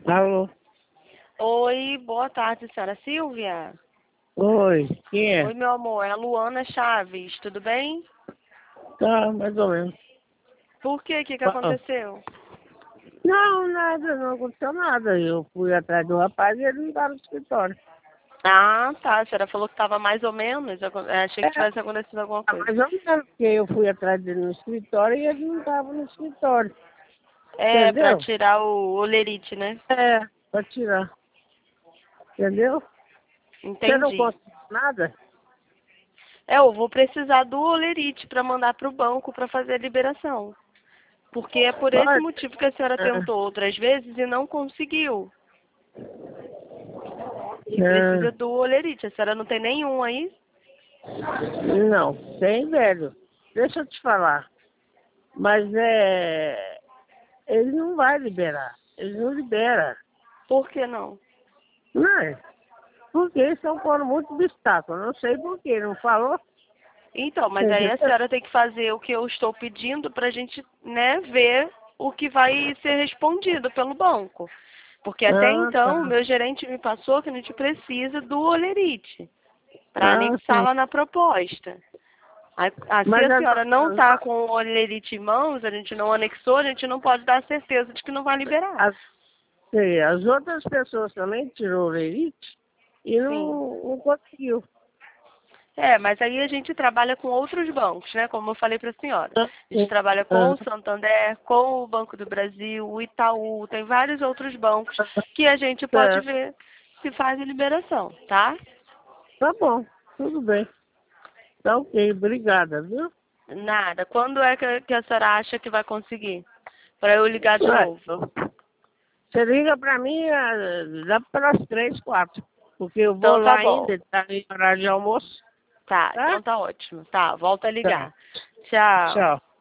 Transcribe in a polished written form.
Alô? Oi, boa tarde, senhora Silvia. Oi, quem é? Oi, meu amor, é a Luana Chaves, tudo bem? Tá, mais ou menos. Por quê? O que Ah, aconteceu? não, nada, não aconteceu nada. Eu fui atrás do rapaz e ele não estava no escritório. Ah, tá, a senhora falou que estava mais ou menos, achei É, que tivesse acontecido alguma tá coisa. mais ou menos, porque eu fui atrás dele no escritório e ele não estava no escritório. É, pra Entendeu? tirar o olerite, né? É, para tirar. Entendeu? Você não Entendi. conseguiu nada? É, eu vou precisar do olerite para mandar para o banco para fazer a liberação. Porque é por esse Pode. motivo que a senhora tentou outras vezes e não conseguiu. Que É, precisa do olerite. A senhora não tem nenhum aí? não, tem velho. Deixa eu te falar. Mas ele não vai liberar. Ele não libera. Por que não? Não é? Porque eles estão pondo muito obstáculo. Não sei por quê, não falou? Então, mas aí a Entendeu? senhora tem que fazer o que eu estou pedindo para a gente, né, ver o que vai ser respondido pelo banco. Porque até Ah, então, o tá. meu gerente me passou que a gente precisa do olerite para Ah, anexar sim. lá na proposta. Se Mas a as senhora não outras, está com o olerite em mãos, a gente não anexou, a gente não pode dar certeza de que não vai liberar. as, as outras pessoas também tirou o elite e Sim. não conseguiu. É, mas aí a gente trabalha com outros bancos, né? Como eu falei para a senhora. Ah, A gente sim. trabalha com Ah, o Santander, com o Banco do Brasil, o Itaú, tem vários outros bancos que a gente pode certo. ver se faz a liberação, tá? Tá bom, tudo bem. Tá ok, obrigada, viu? Nada. Quando é que a senhora acha que vai conseguir? Para eu ligar de Vai. novo. Você liga pra mim lá pelas 3, 4. Porque eu vou Então tá lá bom. ainda, tá em horário de almoço, Tá, tá? então tá ótimo. Tá, volta a Tá. ligar. Tchau. Tchau.